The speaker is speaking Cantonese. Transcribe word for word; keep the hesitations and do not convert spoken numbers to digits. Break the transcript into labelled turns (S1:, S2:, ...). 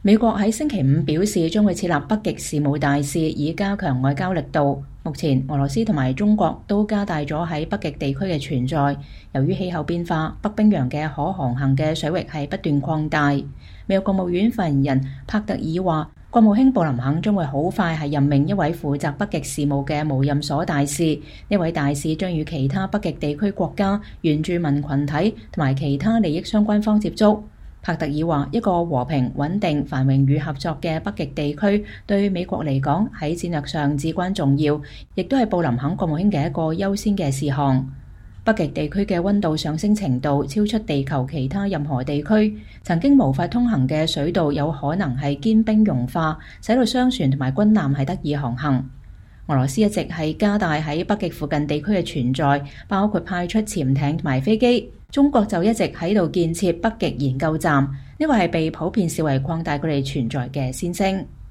S1: 美國喺星期五表示將會設立北極事務大使，以加強外交力度。目前俄羅斯同埋中國都加大咗喺北極地區嘅存在。由於氣候變化，北冰洋嘅可航行嘅水域係不斷擴大。美國國務院發言人帕特爾話，國務卿布林肯將會好快係任命一位負責北極事務嘅無任所大使。呢位大使將與其他北極地區國家、原住民群體同埋其他利益相關方接觸。帕特爾話：一個和平、穩定、繁榮與合作嘅北極地區對美國嚟講喺戰略上至關重要，亦都係布林肯國務卿嘅一個優先嘅事項。北極地區嘅溫度上升程度超出地球其他任何地區，曾經無法通行嘅水道有可能係堅冰融化，使到商船同埋軍艦係得以航行。俄羅斯一直係加大喺北極附近地區嘅存在，包括派出潛艇同埋飛機。中國就一直喺度建設北極研究站，呢個係被普遍視為擴大佢哋存在嘅先聲。